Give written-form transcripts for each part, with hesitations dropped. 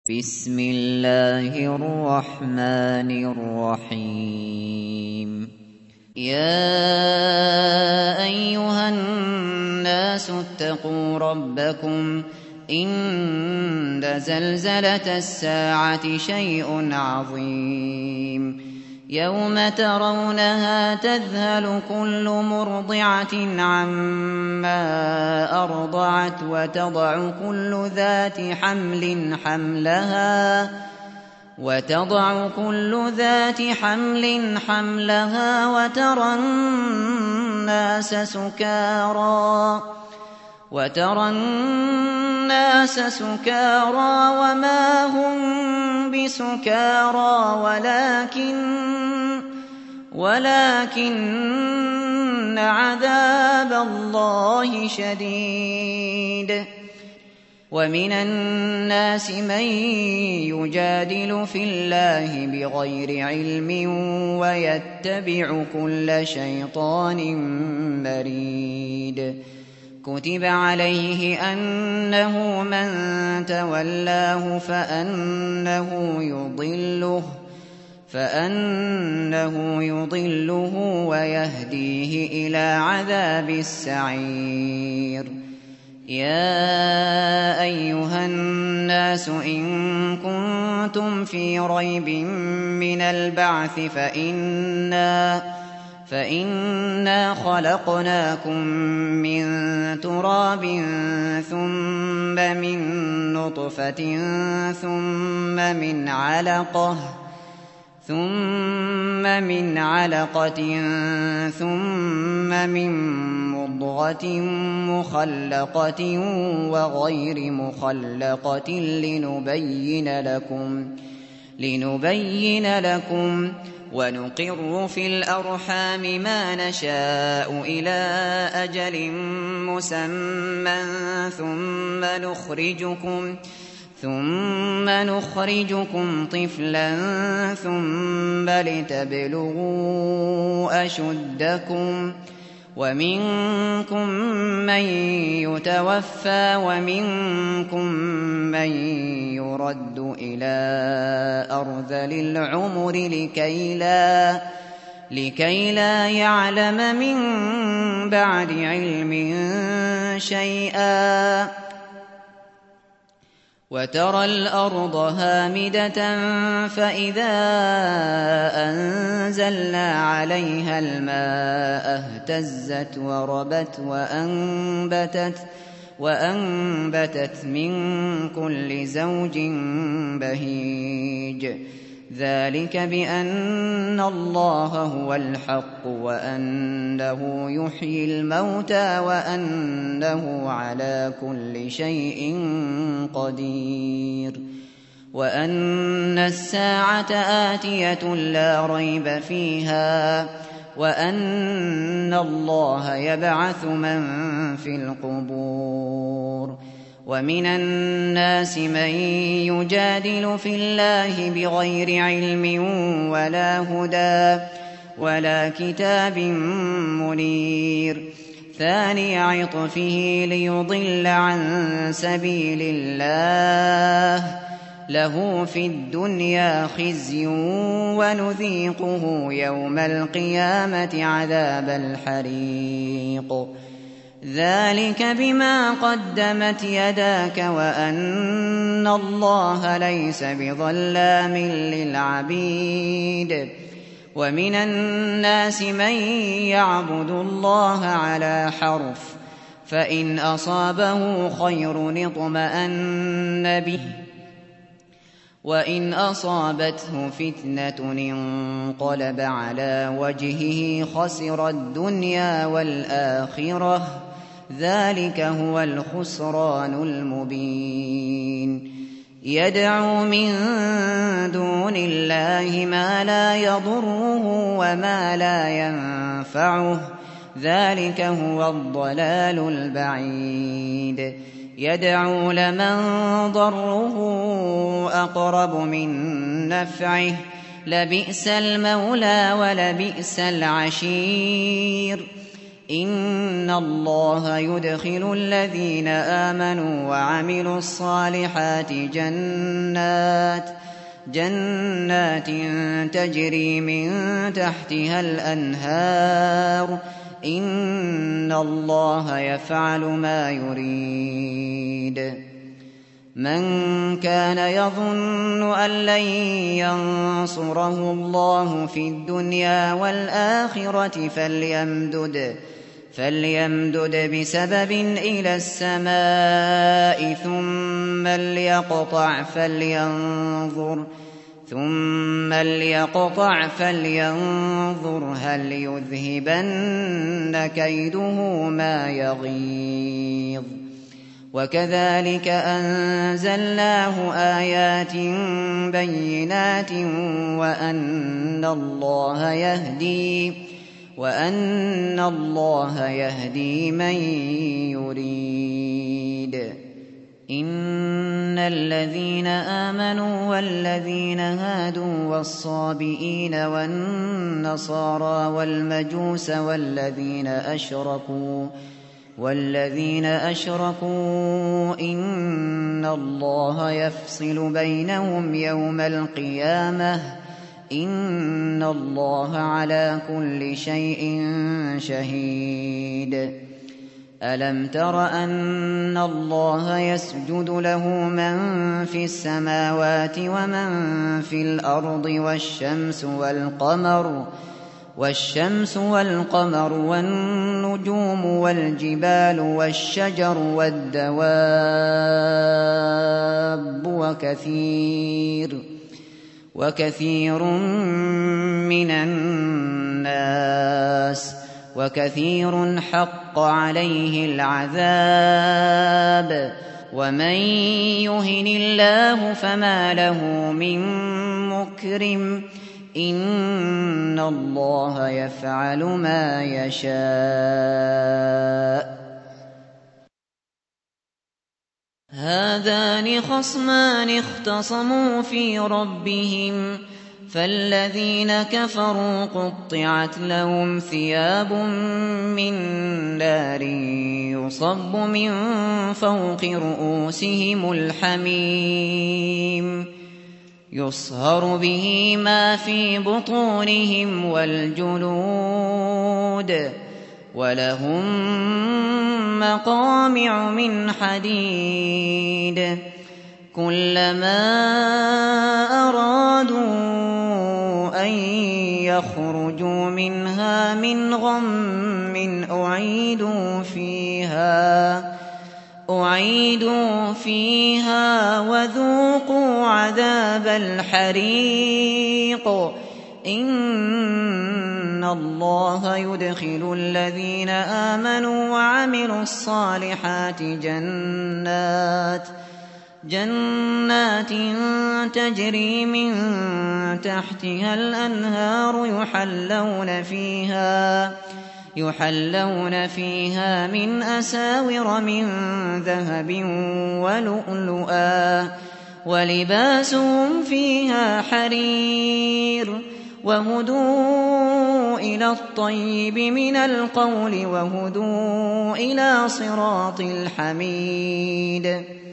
بسم الله الرحمن الرحيم يا أيها الناس اتقوا ربكم إن زلزلة الساعة شيء عظيم يوم ترونها تذهل كل مرضعة عما أرضعت وتضع كل ذات حمل حملها وترى الناس سكارى وما هم بسكارى ولكن عذاب الله شديد ومن الناس من يجادل في الله بغير علم ويتبع كل شيطان مريد كتب عليه أنه من تولاه فأنه يضله ويهديه إلى عذاب السعير يا أيها الناس إن كنتم في ريب من البعث فإنا خلقناكم من تراب ثم من نطفة ثم من علقة ثم من مضغة مخلقة وغير مخلقة لنبين لكم ونقر في الأرحام ما نشاء إلى أجل مسمى ثم نخرجكم طفلا ثم لتبلغوا أشدكم ومنكم من يتوفى ومنكم من يرد إلى أرذل العمر لكي لا يعلم من بعد علم شيئا وترى الأرض هامدة فإذا أنزلنا عليها الماء اهتزت وربت وأنبتت من كل زوج بهيج ذلك بأن الله هو الحق وأنه يحيي الموتى وأنه على كل شيء قدير وأن الساعة آتية لا ريب فيها وأن الله يبعث من في القبور ومن الناس من يجادل في الله بغير علم ولا هدى ولا كتاب منير ثاني عطفه ليضل عن سبيل الله له في الدنيا خزي ونذيقه يوم القيامة عذاب الحريق ذلك بما قدمت يداك وأن الله ليس بظلام للعبيد ومن الناس من يعبد الله على حرف فإن أصابه خير اطمأن به وإن أصابته فتنة انقلب على وجهه خسر الدنيا والآخرة ذلك هو الخسران المبين يدعو من دون الله ما لا يضره وما لا ينفعه ذلك هو الضلال البعيد يدعو لمن ضره أقرب من نفعه لبئس المولى ولبئس العشير إن الله يدخل الذين آمنوا وعملوا الصالحات جنات تجري من تحتها الأنهار إن الله يفعل ما يريد. من كان يظن أن لن ينصره الله في الدنيا والآخرة فليمدد بسبب إلى السماء ثم ليقطع فلينظر هل يذهبن كيده ما يغيظ. وكذلك أنزلناه آيات بينات وأن الله يهدي من يريد. إن الذين آمنوا والذين هادوا والصابئين والنصارى والمجوس والذين أشركوا إن الله يفصل بينهم يوم القيامة إن الله على كل شيء شهيد. ألم تر أن الله يسجد له من في السماوات ومن في الأرض والشمس والقمر والنجوم والجبال والشجر والدواب وكثير من الناس وكثير حق عليه العذاب ومن يهن الله فما له من مكرم إن الله يفعل ما يشاء. هذان خصمان اختصموا في ربهم فالذين كفروا قطعت لهم ثياب من نار يصب من فوق رؤوسهم الحميم يصهر به ما في بطونهم والجلود ولهم مقامع من حديد كلما أرادوا أن يخرجوا منها من غم أعيدوا فيها وذوقوا عذاب الحريق إن الله يدخل الذين آمنوا وعملوا الصالحات جنات تجري من تحتها الأنهار يحلون فيها من أساور من ذهب ولؤلؤا ولباسهم فيها حرير وهدوا إلى الطيب من القول وهدوا إلى صراط الحميد.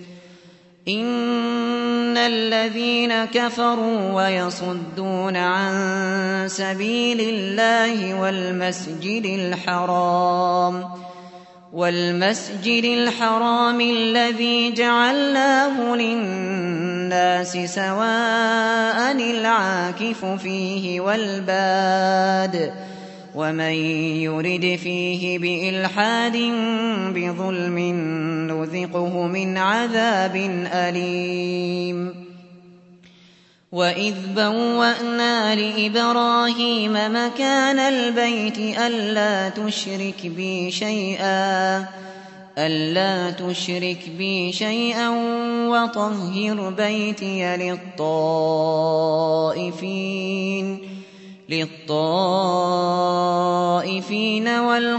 إن الذين كفروا ويصدون عن سبيل الله والمسجد الحرام الذي جعلناه للناس سواء العاكف فيه والباد ومن يرد فيه بإلحاد بظلم نذقه من عذاب أليم. وإذ بوأنا لإبراهيم مكان البيت ألا تشرك بي شيئا وطهر بيتي للطائفين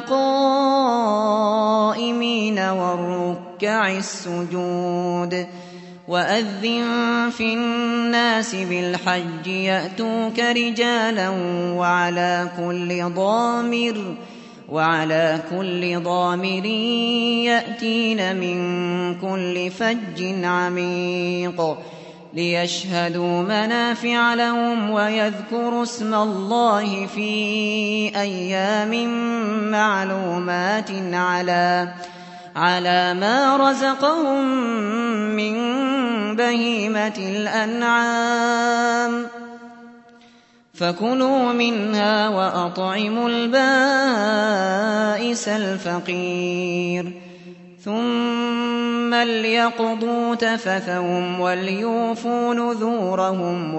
والقائمين والركع السجود. وأذن في الناس بالحج يأتوك رجالا وعلى كل ضامر يأتين من كل فج عميق ليشهدوا منافع لهم ويذكروا اسم الله في أيام معلومات على ما رزقهم من بهيمة الأنعام فكلوا منها وأطعموا البائس الفقير ثم ليقضوا تفثهم وليوفوا نذورهم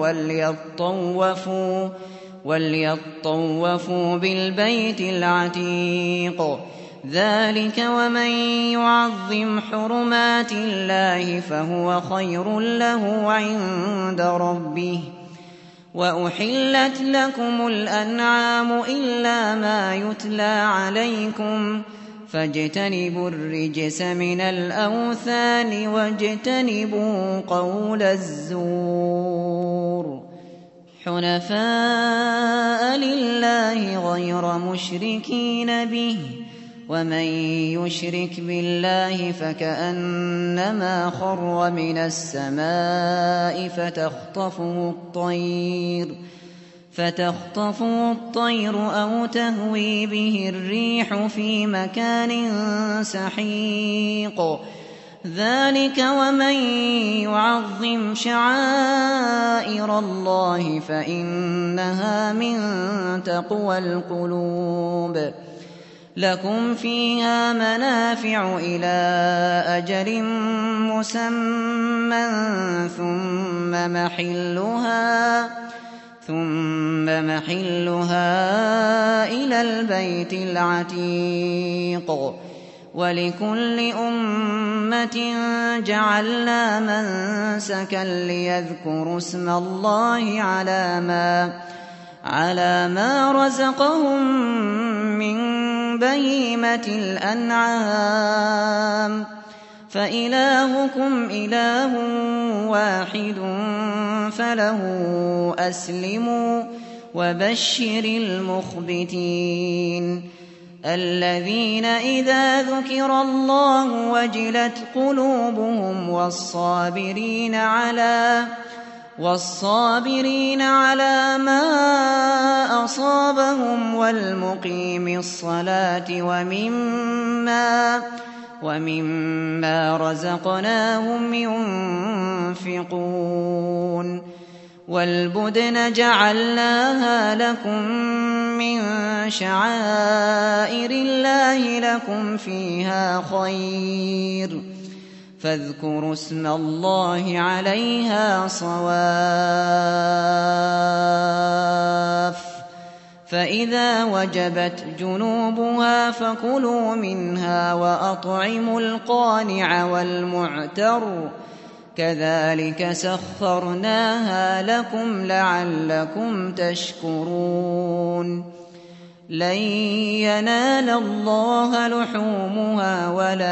وليطوفوا بالبيت العتيق ذلك ومن يعظم حرمات الله فهو خير له عند ربه وأحلت لكم الأنعام إلا ما يتلى عليكم فاجتنبوا الرجس من الأوثان واجتنبوا قول الزور حنفاء لله غير مشركين به ومن يشرك بالله فكأنما خر من السماء فتخطفه الطير أو تهوي به الريح في مكان سحيق ذلك ومن يعظم شعائر الله فإنها من تقوى القلوب لكم فيها منافع إلى أجل مسمى ثم محلها إلى البيت العتيق ولكل أمة جعلنا منسكا ليذكروا اسم الله على ما رزقهم من بهيمة الأنعام فإلهكم إله واحد فله أسلموا وبشر المخبتين الذين إذا ذكر الله وجلت قلوبهم والصابرين على ما أصابهم والمقيم الصلاة ومما رزقناهم ينفقون والبدن جعلناها لكم من شعائر الله لكم فيها خير فاذكروا اسم الله عليها صواف فإذا وجبت جنوبها فكلوا منها وأطعموا القانع والمعتر كذلك سخرناها لكم لعلكم تشكرون لن ينال الله لحومها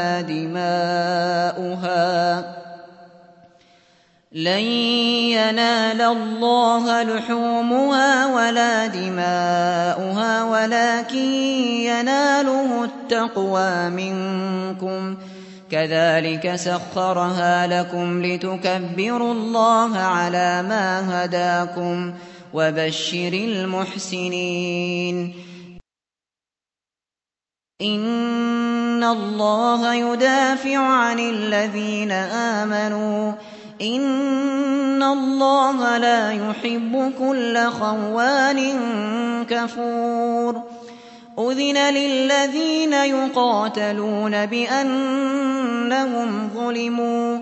ولا دماؤها ولكن يناله التقوى منكم كذلك سخرها لكم لتكبروا الله على ما هداكم وبشر المحسنين إن الله يدافع عن الذين آمنوا إن الله لا يحب كل خوان كفور أذن للذين يقاتلون بأنهم ظلموا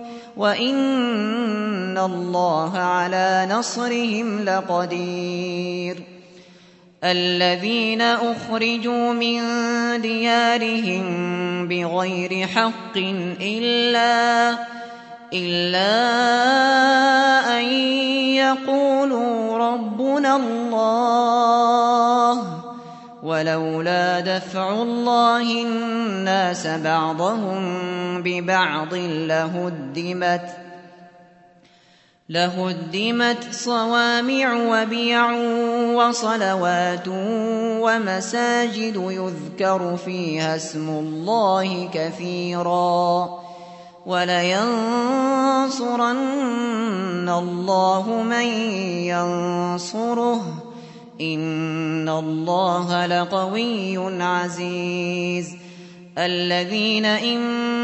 وإن الله على نصرهم لقدير الذين أخرجوا من ديارهم بغير حق إلا أن يقولوا ربنا الله ولولا دفع الله الناس بعضهم ببعض لهدمت صوامع وبيع وصلوات ومساجد يذكر فيها اسم الله كثيرا ولينصرن الله من ينصره إن الله لقوي عزيز الذين إن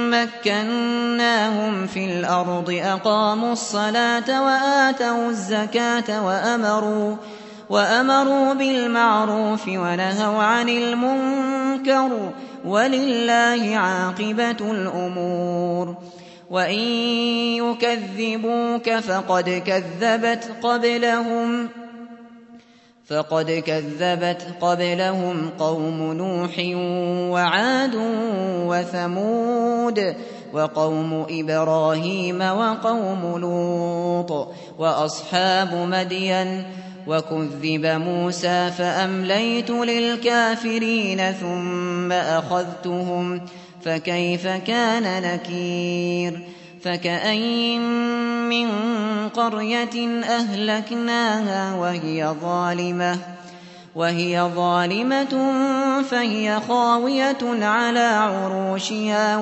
مكناهم في الأرض أقاموا الصلاة وآتوا الزكاة وأمروا بالمعروف ونهوا عن المنكر ولله عاقبة الأمور وإن يكذبوك فقد كذبت قبلهم قوم نوح وعاد وثمود وقوم إبراهيم وقوم لوط وأصحاب مدين وكذب موسى فأمليت للكافرين ثم أخذتهم فكيف كان نكير فكأين من قرية أهلكناها وهي ظالمة فهي خاوية على عروشها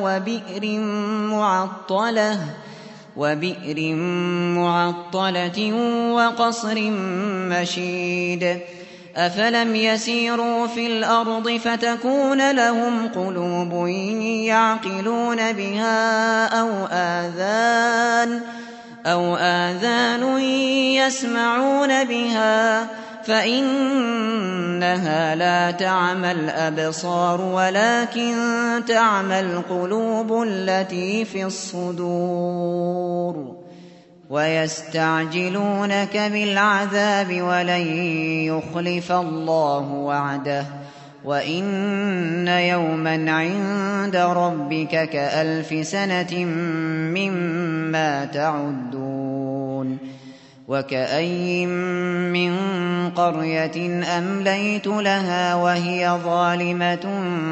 وبئر معطلة وقصر مشيد أفلم يسيروا في الأرض فتكون لهم قلوب يعقلون بها أو آذان يسمعون بها فإنها لا تعمى الأبصار ولكن تعمى القلوب التي في الصدور ويستعجلونك بالعذاب ولن يخلف الله وعده وإن يوما عند ربك كألف سنة مما تعدون وكأين من قرية أمليت لها وهي ظالمة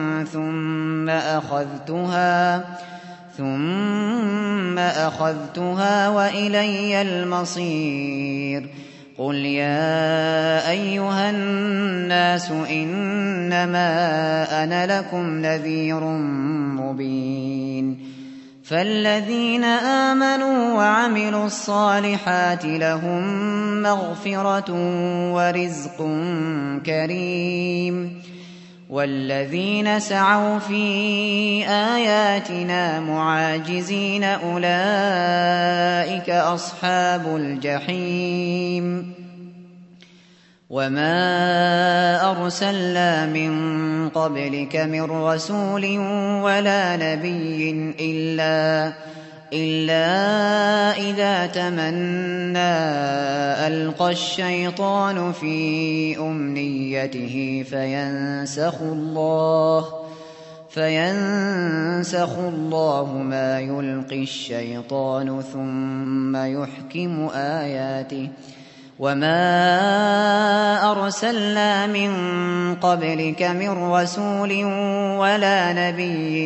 ثم أخذتها وإلي المصير قل يا أيها الناس إنما أنا لكم نذير مبين فالذين آمنوا وعملوا الصالحات لهم مغفرة ورزق كريم والذين سعوا في آياتنا معاجزين أولئك أصحاب الجحيم وما أرسلنا من قبلك من رسول ولا نبي إلا إذا تمنى ألقى الشيطان في أمنيته فينسخ الله ما يلقي الشيطان ثم يحكم آياته وما أرسلنا من قبلك من رسول ولا نبي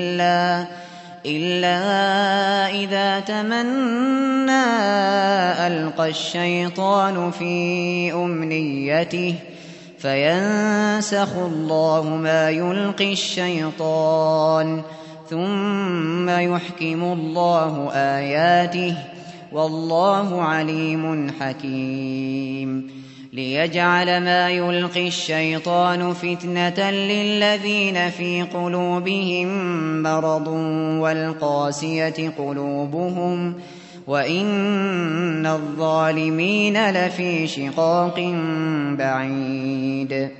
إلا إذا تمنى ألقى الشيطان في أمنيته فينسخ الله ما يلقي الشيطان ثم يحكم الله آياته والله عليم حكيم ليجعل ما يلقي الشيطان فتنة للذين في قلوبهم مرض والقاسية قلوبهم وإن الظالمين لفي شقاق بعيد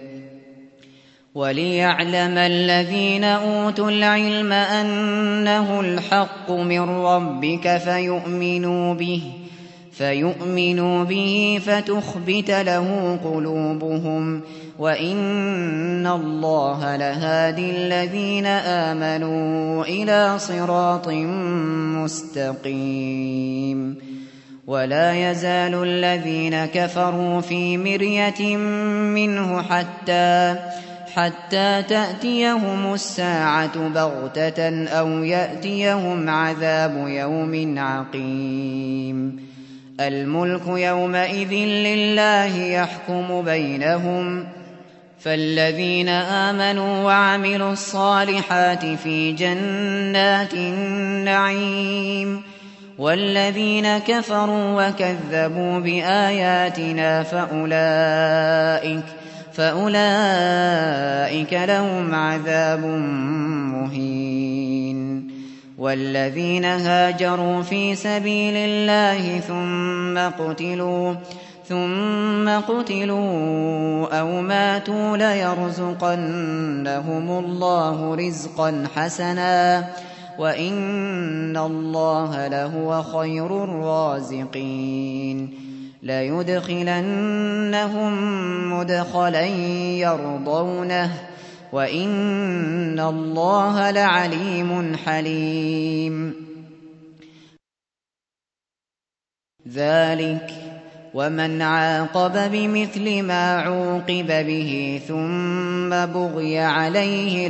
وليعلم الذين أوتوا العلم أنه الحق من ربك فيؤمنوا به فتخبت له قلوبهم وإن الله لهادي الذين آمنوا إلى صراط مستقيم ولا يزال الذين كفروا في مرية منه حتى تأتيهم الساعة بغتة أو يأتيهم عذاب يوم عقيم الملك يومئذ لله يحكم بينهم فالذين آمنوا وعملوا الصالحات في جنات النعيم والذين كفروا وكذبوا بآياتنا فأولئك لهم عذاب مهين والذين هاجروا في سبيل الله ثم قتلوا أو ماتوا ليرزقنهم الله رزقا حسنا وإن الله لهو خير الرازقين ليدخلنهم مدخلا يرضونه وإن الله لعليم حليم ذلك ومن عاقب بمثل ما عوقب به ثم بغي عليه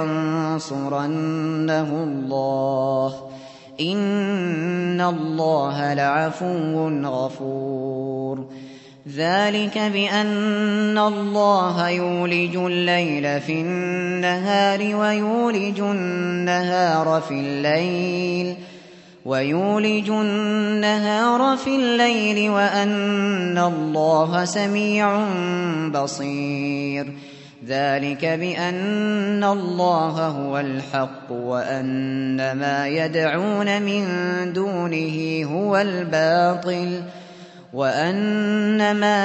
لينصرنه الله إن الله لعفو غفور ذلك بأن الله يولج الليل في النهار ويولج النهار في الليل وأن الله سميع بصير ذلك بأن الله هو الحق وأن ما يدعون من دونه هو الباطل وأن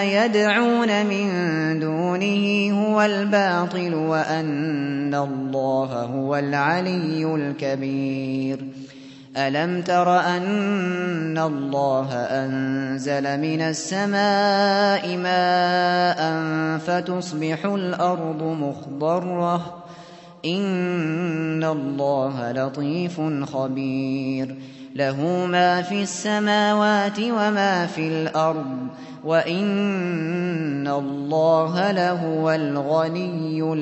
الله هو العلي الكبير ألم تر أن الله أنزل من السماء ماء فتصبح الأرض مخضرة إن الله لطيف خبير له ما في السماوات وما في الأرض وإن الله لهو الغني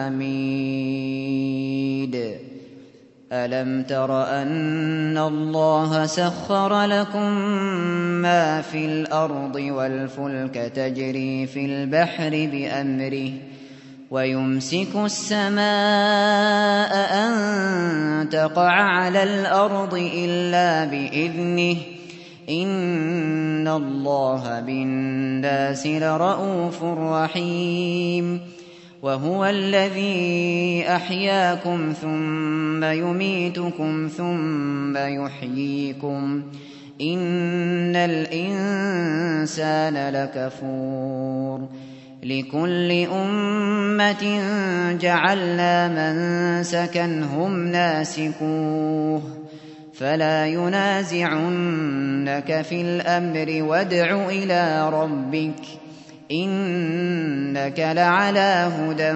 الحميد ألم تر أن الله سخر لكم ما في الأرض والفلك تجري في البحر بأمره ويمسك السماء أن تقع على الأرض إلا بإذنه إن الله بالناس لرءوف رحيم وهو الذي أحياكم ثم يميتكم ثم يحييكم إن الإنسان لكفور لكل أمة جعلنا منسكا هم ناسكوه فلا ينازعنك في الأمر وادع إلى ربك إنك لعلى هدى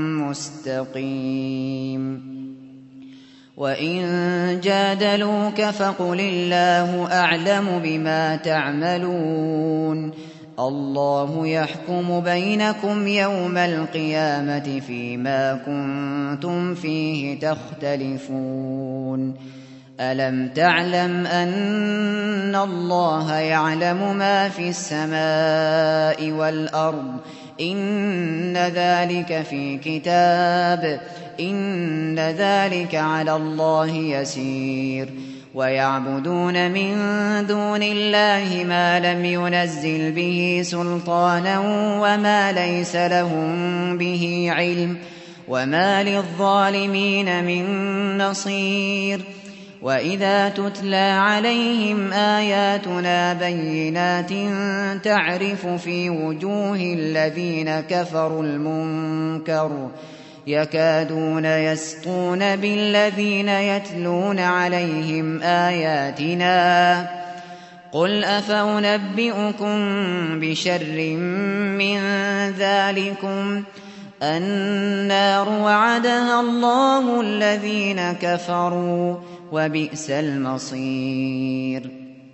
مستقيم وإن جادلوك فقل الله أعلم بما تعملون الله يحكم بينكم يوم القيامة فيما كنتم فيه تختلفون ألم تعلم أن الله يعلم ما في السماء والأرض إن ذلك في كتاب إن ذلك على الله يسير ويعبدون من دون الله ما لم ينزل به سلطانا وما ليس لهم به علم وما للظالمين من نصير وإذا تتلى عليهم آياتنا بينات تعرف في وجوه الذين كفروا المنكر يكادون يسطون بالذين يتلون عليهم آياتنا قل أفأنبئكم بشر من ذلكم النار وعدها الله الذين كفروا وبئس المصير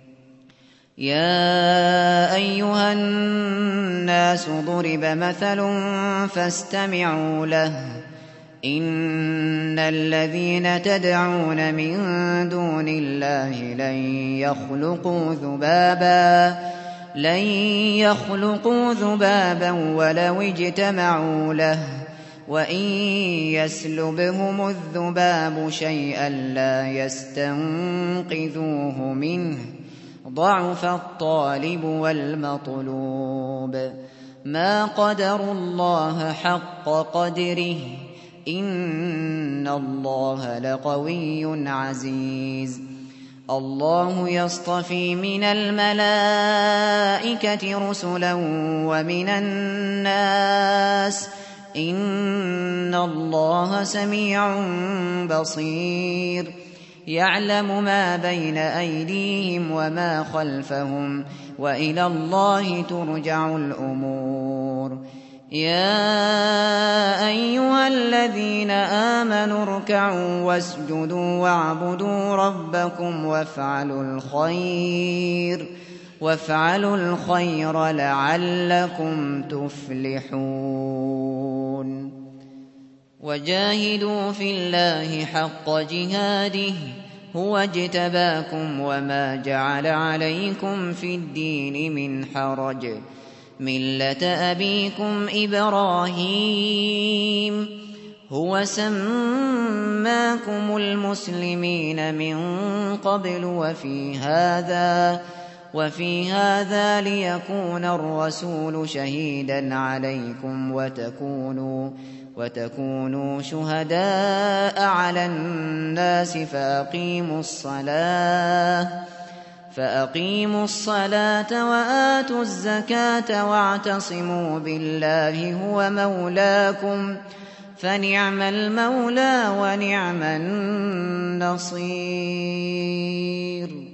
يا أيها الناس ضرب مثل فاستمعوا له إن الذين تدعون من دون الله لن يخلقوا ذبابا ولو اجتمعوا له وإن يسلبهم الذباب شيئا لا يستنقذوه منه ضعف الطالب والمطلوب ما قدروا الله حق قدره إن الله لقوي عزيز الله يصطفي من الملائكة رسلا ومن الناس إن الله سميع بصير يعلم ما بين أيديهم وما خلفهم وإلى الله ترجع الأمور يا أيها الذين آمنوا اركعوا واسجدوا واعبدوا ربكم وافعلوا الخير لعلكم تفلحون وجاهدوا في الله حق جهاده هو اجتباكم وما جعل عليكم في الدين من حرج ملة أبيكم إبراهيم هو سماكم المسلمين من قبل وفي هذا ليكون الرسول شهيدا عليكم وتكونوا شهداء على الناس فأقيموا الصلاة وآتوا الزكاة واعتصموا بالله هو مولاكم فنعم المولى ونعم النصير